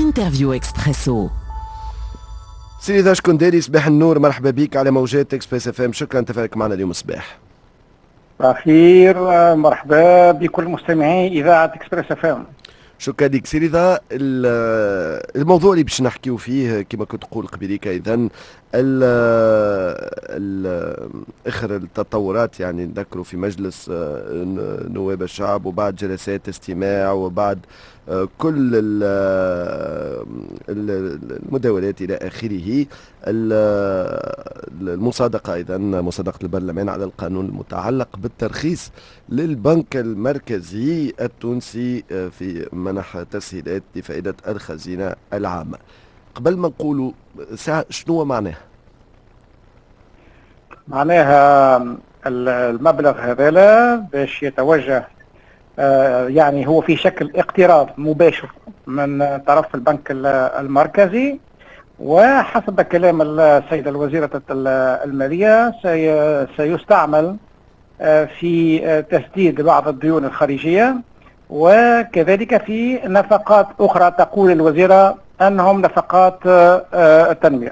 انترفيو اكسبريسو. سيدي ذا شكنداري، صباح النور، مرحبا بك على موجات اكسبريس اف ام. شكرا تفاعلك معنا اليوم الصباح. خير، مرحبا بكل مستمعي اذاعه اكسبريس اف ام. شكرا لك سيدي ذا. الموضوع اللي باش نحكيو فيه كما كنت تقول قبيليك اذا اخر التطورات، يعني نذكروا في مجلس نواب الشعب وبعد جلسات استماع وبعد كل المداولات الى اخره، المصادقه ايضا مصادقه البرلمان على القانون المتعلق بالترخيص للبنك المركزي التونسي في منح تسهيلات لفائده الخزينه العامه. قبل ما نقولوا شنو معناها؟ معناها المبلغ هذا باش يتوجه، يعني هو في شكل اقتراض مباشر من طرف البنك المركزي، وحسب كلام السيدة الوزيرة المالية سيستعمل في تسديد بعض الديون الخارجية، وكذلك في نفقات أخرى تقول الوزيرة أنهم نفقات التنمية.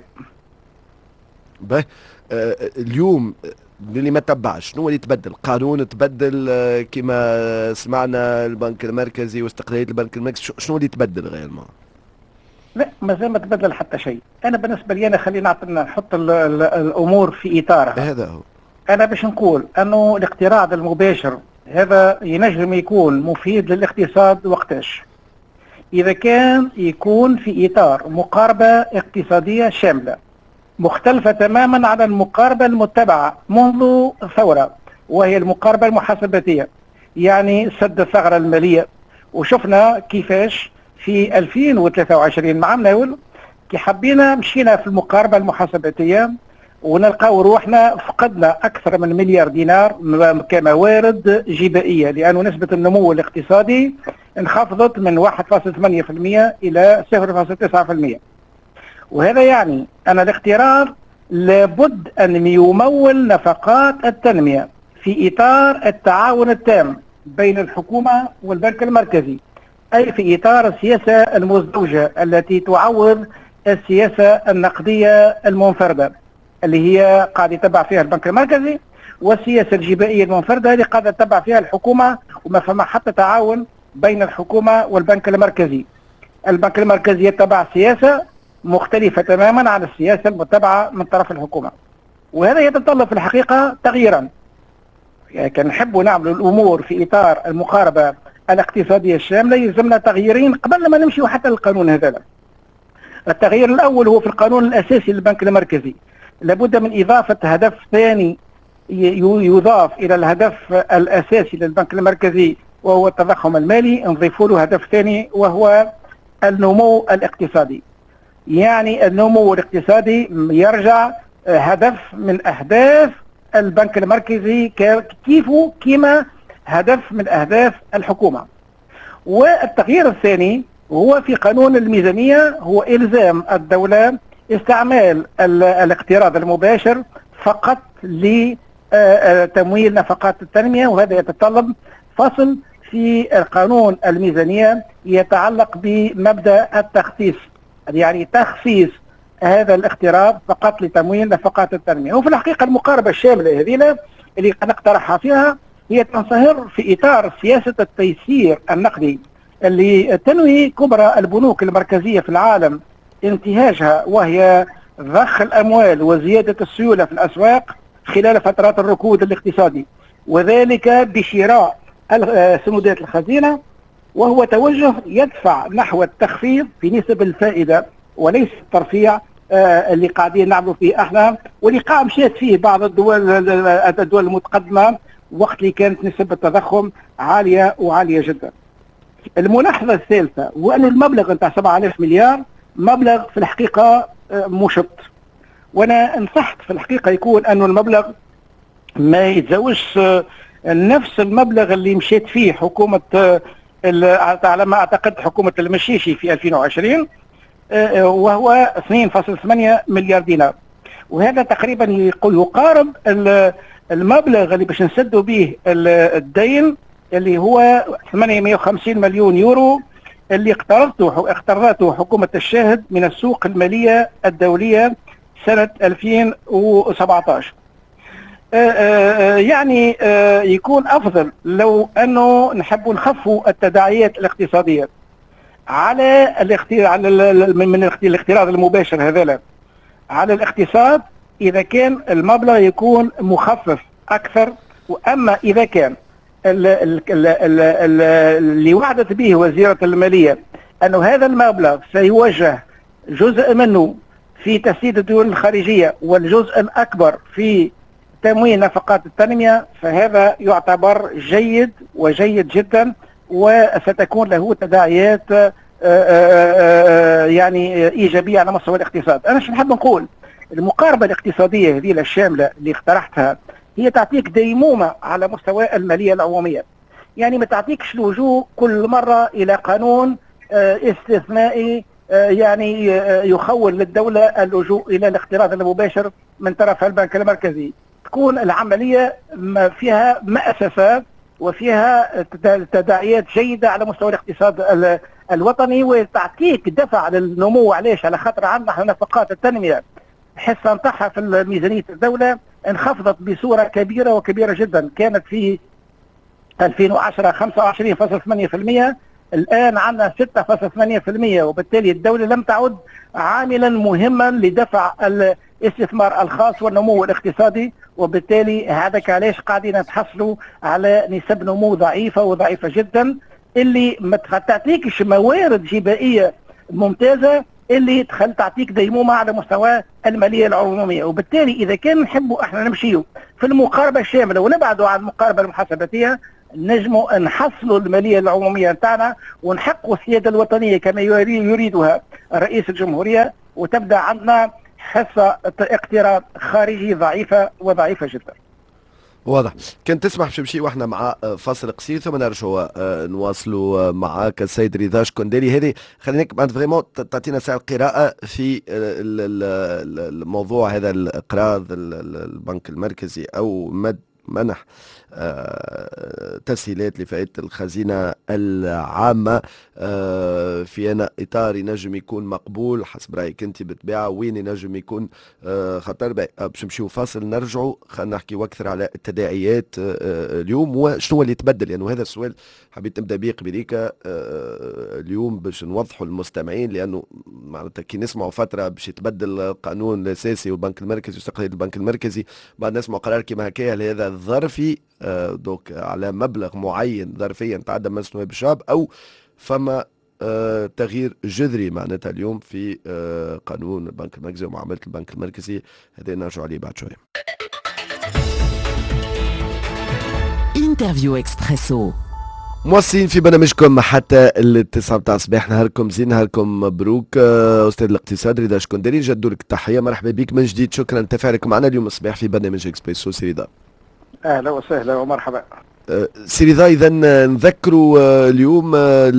اليوم اللي ما تبعش شنو اللي تبدل؟ قانون تبدل كما سمعنا البنك المركزي واستقلالية البنك المركزي، شنو اللي تبدل غير ما؟ لا، ما زال ما تبدل حتى شيء. أنا بالنسبة لي أنا خلينا نحط الأمور في إطارها. هذا هو. أنا باش نقول أنه الاقتراض المباشر هذا ينجم يكون مفيد للاقتصاد وقتاش؟ إذا كان يكون في إطار مقاربة اقتصادية شاملة مختلفة تماما عن المقاربة المتبعة منذ ثورة، وهي المقاربة المحاسباتية، يعني سد الثغرة المالية. وشفنا كيفاش في 2023 مع مناول كي حبينا مشينا في المقاربة المحاسباتية ونلقاو روحنا فقدنا أكثر من مليار دينار كموارد جبائية، لأن نسبة النمو الاقتصادي انخفضت من 1.8% إلى 0.9%. وهذا يعني أن الاقتراض لابد أن يمول نفقات التنمية في إطار التعاون التام بين الحكومة والبنك المركزي، أي في إطار السياسة المزدوجة التي تعوض السياسة النقدية المنفردة اللي هي قاعد يتبع فيها البنك المركزي، والسياسة الجبائية المنفردة اللي قاعد يتبع فيها الحكومة، وما فما حتى تعاون بين الحكومة والبنك المركزي. البنك المركزي يتبع سياسة مختلفة تماما عن السياسة المتبعة من طرف الحكومة، وهذا يتطلب في الحقيقة تغييرا. يعني كان نحب نعمل الأمور في إطار المقاربة الاقتصادية الشاملة، يلزمنا تغييرين قبل ما نمشي حتى للقانون هذا. التغيير الأول هو في القانون الأساسي للبنك المركزي، لابد من إضافة هدف ثاني يضاف إلى الهدف الأساسي للبنك المركزي وهو التضخم المالي، نضيفوا له هدف ثاني وهو النمو الاقتصادي. يعني النمو الاقتصادي يرجع هدف من أهداف البنك المركزي كما هدف من أهداف الحكومة. والتغيير الثاني هو في قانون الميزانية، هو إلزام الدولة استعمال الاقتراض المباشر فقط لتمويل نفقات التنمية، وهذا يتطلب فصل في القانون الميزانية يتعلق بمبدأ التخصيص، يعني تخصيص هذا الاقتراض فقط لتمويل نفقات التنمية. وفي الحقيقة المقاربة الشاملة هذه اللي نقترحها فيها هي تنصهر في إطار سياسة التيسير النقدي اللي تنوي كبرى البنوك المركزية في العالم انتهاجها، وهي ضخ الأموال وزيادة السيولة في الأسواق خلال فترات الركود الاقتصادي، وذلك بشراء سندات الخزينة، وهو توجه يدفع نحو التخفيض في نسب الفائدة وليس الترفيع اللي قاعدين نعملوا فيه احنا، واللي قاعد مشيت فيه بعض الدول المتقدمة وقت اللي كانت نسبة التضخم عالية وعالية جدا. الملاحظة الثالثة هو أن المبلغ نتاع 7000 مليار مبلغ في الحقيقة مشط، وأنا نصحت في الحقيقة يكون أنه المبلغ ما يتزوجش نفس المبلغ اللي مشيت فيه حكومة على ما أعتقد حكومة المشيشي في 2020، وهو 2.8 مليار دينار، وهذا تقريبا يقارب المبلغ اللي باش نسدوا به الدين اللي هو 850 مليون يورو اللي اقترضته حكومة الشاهد من السوق المالية الدولية سنة 2017. يعني يكون أفضل لو أنه نحب نخفوا التداعيات الاقتصادية على من الاقتراض المباشر هذا على الاقتصاد، إذا كان المبلغ يكون مخفف أكثر. وأما إذا كان اللي وعدت به وزيرة المالية أنه هذا المبلغ سيوجه جزء منه في تسديد الديون الخارجية والجزء الأكبر في تمويل نفقات التنمية، فهذا يعتبر جيد وجيد جدا، وستكون له تداعيات يعني إيجابية على مستوى الاقتصاد. أنا شو نحب نقول، المقاربة الاقتصادية هذه الشاملة اللي اقترحتها هي تعطيك ديمومة على مستوى المالية العمومية، يعني ما تعطيكش لجوء كل مرة إلى قانون استثنائي يعني يخول للدولة اللجوء إلى الاقتراض المباشر من طرف البنك المركزي. تكون العملية فيها مأسسة وفيها تداعيات جيدة على مستوى الاقتصاد الوطني، وتعطيك دفع للنمو. علاش؟ على خاطر عندنا نفقات التنمية الحصة نتاعها في ميزانية الدولة انخفضت بصورة كبيرة وكبيرة جدا، كانت في 2010 25.8%، الآن عندنا 6.8%، وبالتالي الدولة لم تعد عاملا مهما لدفع الاستثمار الخاص والنمو الاقتصادي، وبالتالي هذاك علاش قاعدين نتحصلوا على نسب نمو ضعيفة وضعيفة جدا، اللي ما تعطيكش موارد جبائية ممتازة اللي تعطيك ديمومة على مستوى المالية العمومية. وبالتالي إذا كان نحبوا احنا نمشيوا في المقاربة الشاملة ونبعدوا عن المقاربة المحاسباتية، نجموا نحصلوا المالية العمومية نتاعنا ونحققوا السيادة الوطنية كما يريدها رئيس الجمهورية، وتبدأ عندنا حصة اقتراض خارجي ضعيفة وضعيفة جدا. واضح. كان تسمح باش نمشي واحنا مع فاصل قصير ثم نرجعوا نواصلوا معاك السيد رضا شكندري. هذه خليناك بعد فريمون تعطينا ساعة قراءة في الموضوع هذا، الإقراض البنك المركزي أو منح تسهيلات لفائدة الخزينة العامة في أنا إطار ينجم يكون مقبول حسب رأيك أنت بالطبيعة، وين ينجم يكون خطر. باش نمشيو فاصل نرجعوا خلينا نحكي أكثر على التداعيات اليوم وشنو اللي تبدل، يعني وهذا السؤال حبيت نبدا بيه قبليك اليوم باش نوضحوا للمستمعين، لأنه معناتها كي نسمعوا فترة باش يتبدل القانون الأساسي والبنك المركزي واستقلالية البنك المركزي، بعد نسمعوا قرار كما هكايا هذا الظرفي دوك على مبلغ معين ظرفيا تعدى مجلس نواب الشعب، او فما تغيير جذري معناتها اليوم في قانون البنك المركزي ومعاملة البنك المركزي. هذا نرجع عليه بعد شوية. انترفيو اكسبريسو موصلين في برنامجكم حتى التسعة متاع الصباح. نهاركم زين، نهاركم مبروك. أستاذ الاقتصاد رضا شكندري جدوا لك التحية، مرحبا بك من جديد، شكرا لتفاعلك معنا اليوم الصباح في برنامج اكسبريسو. سي رضا أهلا وسهلا ومرحبا. سي رضا، إذا نذكروا اليوم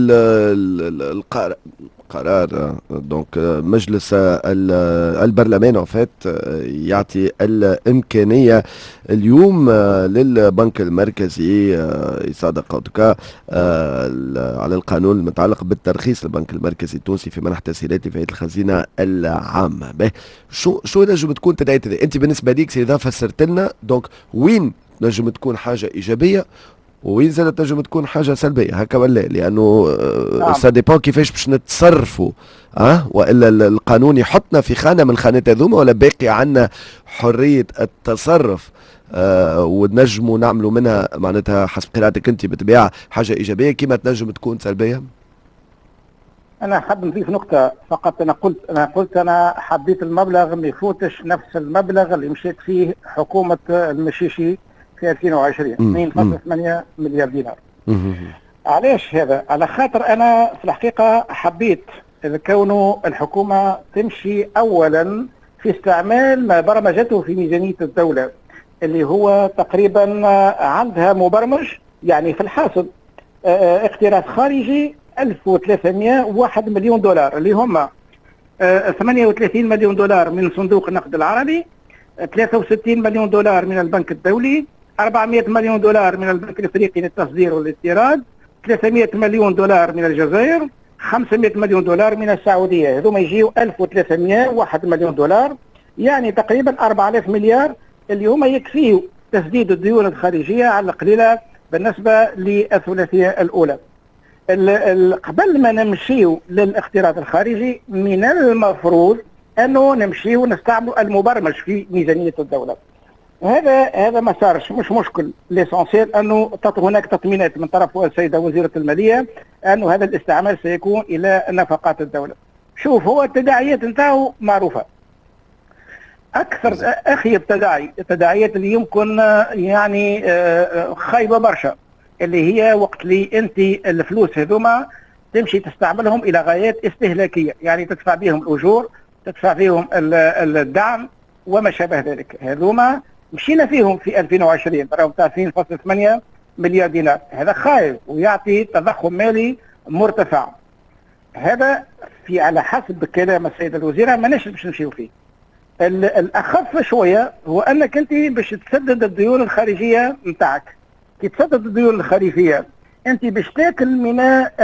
قرار دونك مجلس البرلمان فات يعطي الإمكانية اليوم للبنك المركزي يصادق على القانون المتعلق بالترخيص للبنك المركزي التونسي في منح تسهيلات لفائدة الخزينة العامة. شو نجم تكون تداعيات؟ انت بالنسبة ليك سي رضا فسرت لنا دونك وين نجم تكون حاجة إيجابية وين زادت نجم تكون حاجة سلبية هكا ولا؟ لأنه سا ديبون كيفاش باش نتصرفوا وإلا القانون يحطنا في خانة من الخانات هذوما، ولا باقي عنا حرية التصرف ونجموا نعملوا منها معناتها حسب قراءتك أنت بالطبيعة حاجة إيجابية كما تنجم تكون سلبية؟ أنا حاب نضيف نقطة فقط. أنا قلت أنا حبيت المبلغ ما يفوتش نفس المبلغ اللي مشيت فيه حكومة المشيشي في 2020 2.8 مليار دينار. علاش هذا؟ على خاطر أنا في الحقيقة حبيت كونه الحكومة تمشي أولا في استعمال ما برمجته في ميزانية الدولة، اللي هو تقريبا عندها مبرمج يعني في الحاصل اقتراض خارجي 1301 مليون دولار، اللي هم 38 مليون دولار من صندوق النقد العربي، 63 مليون دولار من البنك الدولي، 400 مليون دولار من البنك الافريقي للتصدير والاستيراد، 300 مليون دولار من الجزائر، 500 مليون دولار من السعوديه، هذوما يجيو 1300 1 مليون دولار، يعني تقريبا 4000 مليار اللي هما يكفيوا تسديد الديون الخارجيه على القليله بالنسبه للثلاثيه الاولى. قبل ما نمشيو للاقتراض الخارجي من المفروض انه نمشيو نستعملوا المبرمج في ميزانيه الدوله. هذا ما صارش، مش مشكل، ليسونسيال انه هناك تطمينات من طرف السيده وزيره الماليه انه هذا الاستعمال سيكون الى نفقات الدوله. شوف، هو التداعيات نتاعو معروفه. اكثر اخيب التداعيات اللي يمكن يعني خايبه برشا، اللي هي وقت اللي انت الفلوس هذوما تمشي تستعملهم الى غايات استهلاكيه، يعني تدفع بهم الاجور، تدفع فيهم الدعم وما شابه ذلك. هذوما مشينا فيهم في 2020 راهم 30.8 مليار دينار، هذا خايب ويعطي تضخم مالي مرتفع. هذا في على حسب كلام السيده الوزيره ما باش نمشيو فيه. الاخف شويه هو انك انت باش تسدد الديون الخارجيه نتاعك. كي تسدد الديون الخارجيه انت باش تاكل من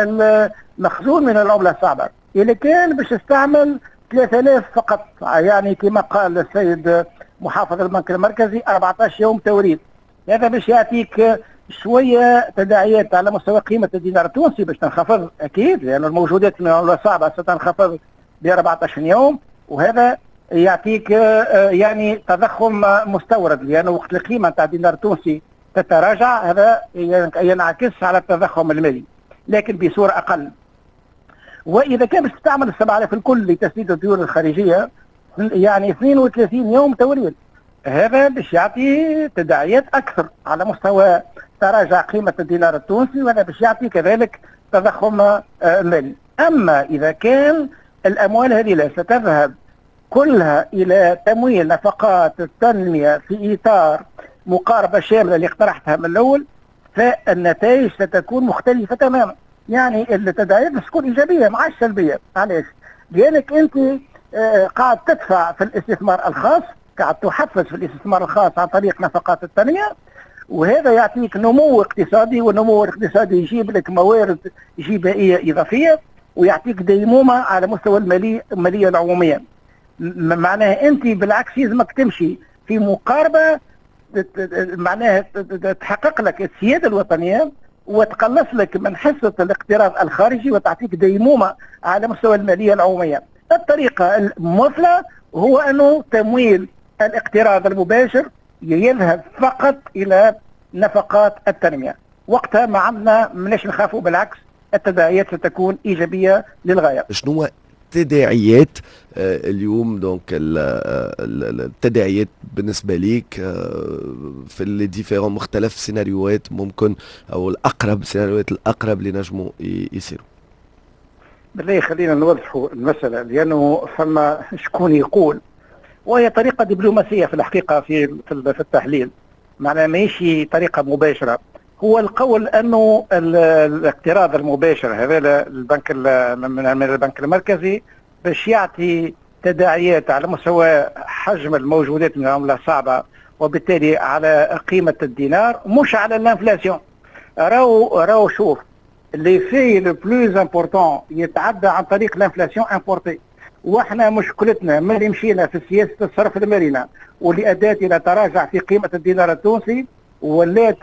المخزون من العمله الصعبه. اذا كان باش تستعمل 3000 فقط، يعني كما قال السيد محافظ البنك المركزي 14 يوم توريد، هذا باش يعطيك شويه تداعيات على مستوى قيمه الدينار التونسي باش تنخفض اكيد، لانه الموجودات من العمله الصعبه ستنخفض ب 14 يوم، وهذا يعطيك يعني تضخم مستورد، لانه وقت القيمه تاع الدينار التونسي تتراجع هذا ينعكس على التضخم المالي، لكن بصوره اقل. واذا كان باش تستعمل ال 7000 الكل لتسديد الديون الخارجيه، يعني 32 يوم توريد، هذا باش يعطي تداعيات اكثر على مستوى تراجع قيمه الدينار التونسي، وهذا باش يعطي كذلك تضخم مالي. اما اذا كان الاموال هذه ستذهب كلها الى تمويل نفقات التنميه في اطار مقاربه شامله اللي اقترحتها من الاول، فالنتائج ستكون مختلفه تماما. يعني التداعيات ستكون ايجابيه مع السلبيه. علاش؟ لانك انت قاعد تدفع في الاستثمار الخاص، قاعد تحفز في الاستثمار الخاص عن طريق نفقات التنميه، وهذا يعطيك نمو اقتصادي، والنمو الاقتصادي يجيب لك موارد جبائيه اضافيه، ويعطيك ديمومه على مستوى الماليه العموميه. معناها انت بالعكس لازمك تمشي في مقاربه معناها تحقق لك السياده الوطنيه وتقلص لك من حصه الاقتراض الخارجي وتعطيك ديمومه على مستوى الماليه العموميه. الطريقه المثلى هو انه تمويل الاقتراض المباشر يذهب فقط الى نفقات التنميه، وقتها ما عندنا مناش نخافوا، بالعكس التداعيات ستكون ايجابيه للغايه. شنو تداعيات اليوم دونك التداعيات بالنسبه ليك في اللي ديفيرون مختلف سيناريوهات ممكن، او السيناريوهات الاقرب اللي نجموا يصيروا؟ بالله خلينا نوضحوا المساله، لانه فما شكون يقول، وهي طريقه دبلوماسيه في الحقيقه في التحليل، معناها ماشي طريقه مباشره. هو القول انه الاقتراض المباشر هذا من البنك المركزي باش يعطي تداعيات على مستوى حجم الموجودات من العمله الصعبه، وبالتالي على قيمه الدينار، مش على الانفلاسيون. راو شوف، اللي في لو بلوز امبورطون يتعدى عن طريق الانفلاسيون امبورتي، واحنا مشكلتنا ملي مشينا في سياسه الصرف المرنه واللي ادت الى تراجع في قيمه الدينار التونسي، ولات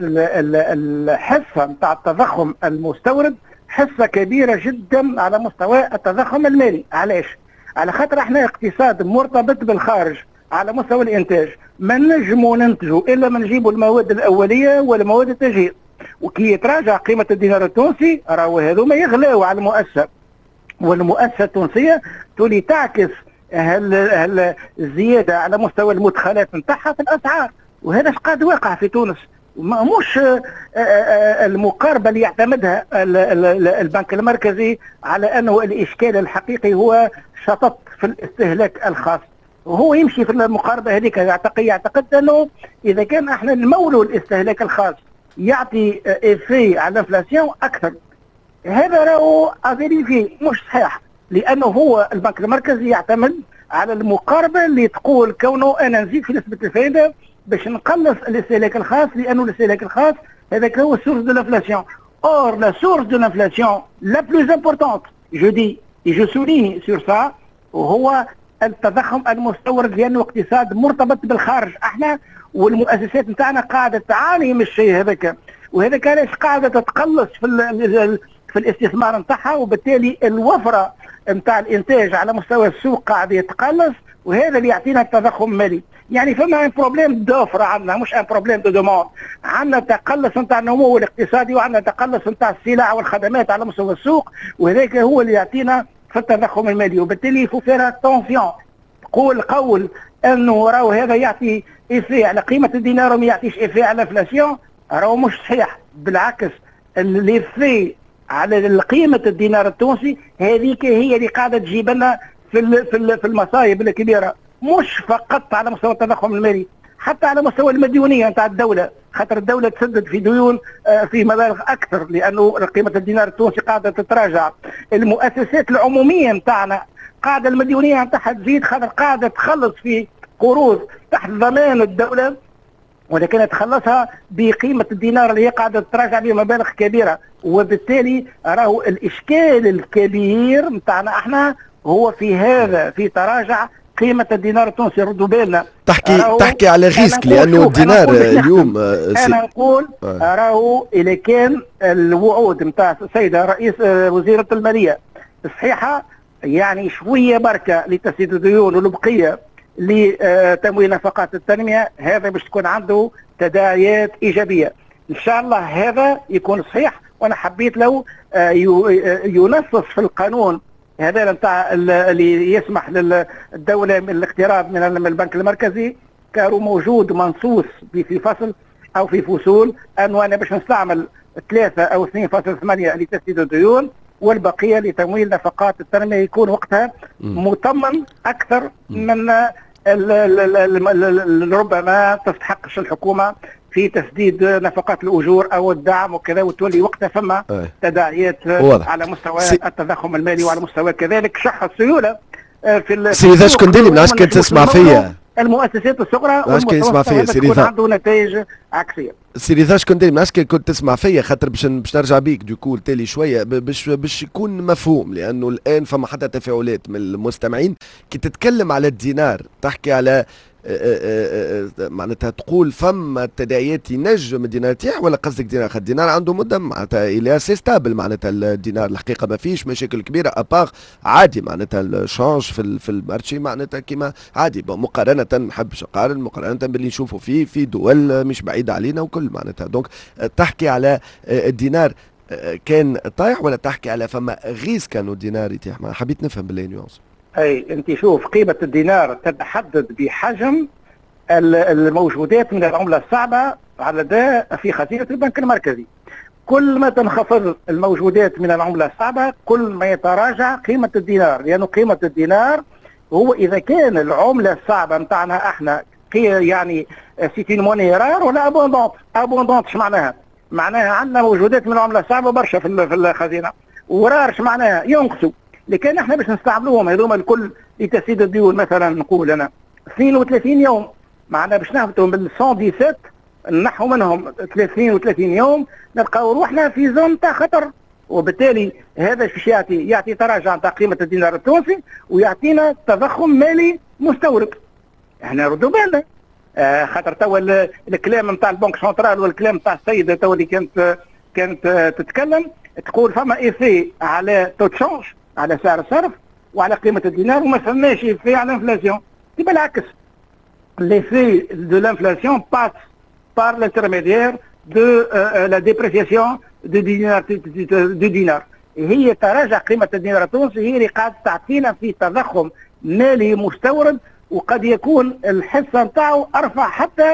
الحصه نتاع التضخم المستورد حصه كبيره جدا على مستوى التضخم المالي. علاش؟ على خاطر احنا اقتصاد مرتبط بالخارج على مستوى الانتاج، ما نجموا ننتجوا الا ما نجيبوا المواد الاوليه والمواد التجهيز، وكي يتراجع قيمه الدينار التونسي راهو هذوما يغلاو على المؤسسه، والمؤسسه التونسيه تولي تعكس الزياده على مستوى المدخلات نتاعها في الاسعار، وهذا اش قاعد واقع في تونس. مش المقاربه اللي يعتمدها البنك المركزي على انه الاشكال الحقيقي هو شطط في الاستهلاك الخاص، وهو يمشي في المقاربه هذيك. يعتقد انه اذا كان احنا نمولوا الاستهلاك الخاص يعطي افي على الانفلاسيون اكثر، هذا راهو افيريفي مش صحيح، لانه هو البنك المركزي يعتمد على المقاربه اللي تقول كونه انا نزيد في نسبه الفائده باش نقلص الاستهلاك الخاص، لانه الاستهلاك الخاص هذاك هو السورس دو لانفلاسيون. اور لا سورس دو لانفلاسيون لا بلوز امبورطونت جو سوليني سور سا، وهو التضخم المستورد، لانه اقتصاد مرتبط بالخارج. احنا والمؤسسات نتاعنا قاعده تعاني من الشيء هذاك، وهذاك علاش قاعده تتقلص في الاستثمار نتاعها، وبالتالي الوفره نتاع الانتاج على مستوى السوق قاعد يتقلص، وهذا اللي يعطينا التضخم المالي. يعني فما ان بروبليم دوفر عندنا، مش ان بروبليم دو دوموند. عندنا تقلص نتاع النمو الاقتصادي، وعندنا تقلص نتاع السلع والخدمات على مستوى السوق، وهذاك هو اللي يعطينا في التضخم المالي. وبالتالي يفو فيها تونسيون. قول انه راهو هذا يعطي ايفي على قيمه الدينار وما يعطيش ايفي على الانفلاسيون، راهو مش صحيح. بالعكس، الايفي على قيمه الدينار التونسي هذيك هي اللي قاعده تجيب لنا في المصايب الكبيره، مش فقط على مستوى التضخم المالي، حتى على مستوى المديونيه نتاع الدوله، خاطر الدوله تسدد في ديون في مبالغ اكثر، لانه قيمه الدينار التونسي قاعده تتراجع. المؤسسات العموميه نتاعنا قاعده المديونيه نتاعها تزيد، خاطر قاعده تخلص في قروض تحت ضمان الدوله، ولكن تخلصها بقيمه الدينار اللي هي قاعده تتراجع بمبالغ كبيره. وبالتالي راهو الاشكال الكبير نتاعنا احنا هو في هذا، في تراجع قيمه الدينار التونسي. ردوا بالنا، تحكي على ريسك، لانه الدينار اليوم انا نقول راهو اذا كان الوعود نتاع السيده رئيس وزيره الماليه صحيحه، يعني شويه بركه لتسديد الديون والبقيه لتمويل نفقات التنميه، هذا باش تكون عنده تداعيات ايجابيه. ان شاء الله هذا يكون صحيح. وانا حبيت لو ينصص في القانون هذا نتاع اللي يسمح للدوله من الاقتراض من البنك المركزي، كانوا موجود منصوص في فصل او في فصول انه انا باش نستعمل 3 أو 2.8 لتسديد الديون، والبقيه لتمويل نفقات التنميه، يكون وقتها مطمن اكثر من ربما تستحقش الحكومه في تسديد نفقات الاجور او الدعم وكذا، وتولي وقتها فما تداعيات على مستوى التضخم المالي، وعلى مستوى كذلك شح السيوله في سيدي شكندلي. من عشان كنت تسمع فيا المؤسسات الصغرى والمتوسطه تكون عنده نتائج عكسيه. سيدي شكندلي، من عشان كنت تسمع فيا، خاطر باش نرجع بيك دوكو تالي شويه باش يكون مفهوم، لانه الان فما حتى تفاعلات من المستمعين كي تتكلم على الدينار، تحكي على معناتها تقول فما تداعيات ينجم الدينار يتيح، ولا قصدك دينار؟ الدينار عنده مده معناتها الى سي ستابل، معناتها الدينار الحقيقه ما فيش مشاكل كبيره اباغ عادي، معناتها الشانج في المارشي معناتها كيما عادي مقارنه، نحبش نقارن مقارنه باللي نشوفوا فيه في دول مش بعيده علينا وكل معناتها. دونك تحكي على الدينار كان طايح، ولا تحكي على فما غيز كانوا الدينار يتيح؟ ما حبيت نفهم بالله نيونس. اي انت شوف، قيمه الدينار تتحدد بحجم الموجودات من العمله الصعبه على ده في خزينه البنك المركزي. كل ما تنخفض الموجودات من العمله الصعبه كل ما يتراجع قيمه الدينار، لانه قيمه الدينار هو اذا كان العمله الصعبه نتاعنا احنا يعني سيتين موني رار ولا ابوندونت. ابوندونت ايش معناها؟ معناها عندنا موجودات من العمله الصعبه برشا في الخزينه، ورار ايش معناها؟ ينقصوا. لكن احنا باش نستعملوهم هذوما الكل لتسديد الديون، مثلا نقول انا 32 يوم، معنا باش نهبطوا من 117 نحو منهم 32 يوم، نلقاو روحنا في زون تاع خطر. وبالتالي هذا باش يعطي تراجع تاع قيمه الدينار التونسي، ويعطينا تضخم مالي مستورد. احنا ردوا بالنا خاطر توا الكلام نتاع البنك سنترال والكلام نتاع السيده توا اللي كانت تتكلم تقول فما ايفي على تو تشونج، على سعر الصرف وعلى قيمه الدينار، وما فماش ايفي على الانفلاسيون. بالعكس، l'effet de l'inflation passe par l'intermédiaire de la dépréciation du dinar. هي تراجع قيمه الدينار التونسي هي اللي قاعده تعطينا في تضخم مالي مستورد، وقد يكون الحصه نتاعو ارفع حتى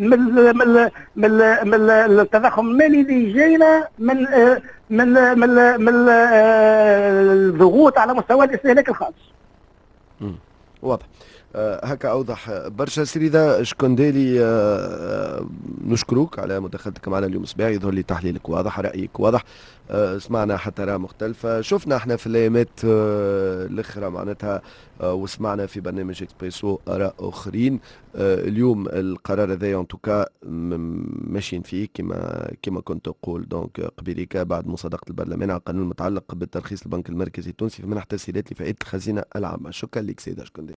من التضخم المالي اللي جاينا من الضغوط على مستوى الاستهلاك الخاص. واضح. هكا أوضح برشا. سيدة شكونديلي، نشكروك على مداخلتك معنا اليوم الصباح. يظهر لي تحليلك واضح، رأيك واضح. سمعنا حتى آراء مختلفة، شفنا احنا في الأيامات الأخرى معناتها، وسمعنا في برنامج اكسبريسو آراء آخرين. اليوم القرار هذا ان توكا ماشيين فيه كما كنت تقول دونك قبيليك بعد مصادقة البرلمان على القانون المتعلق بالترخيص البنك المركزي التونسي في منح تسهيلات لفائدة الخزينة العامة. شكرا لك سيدة شكرا.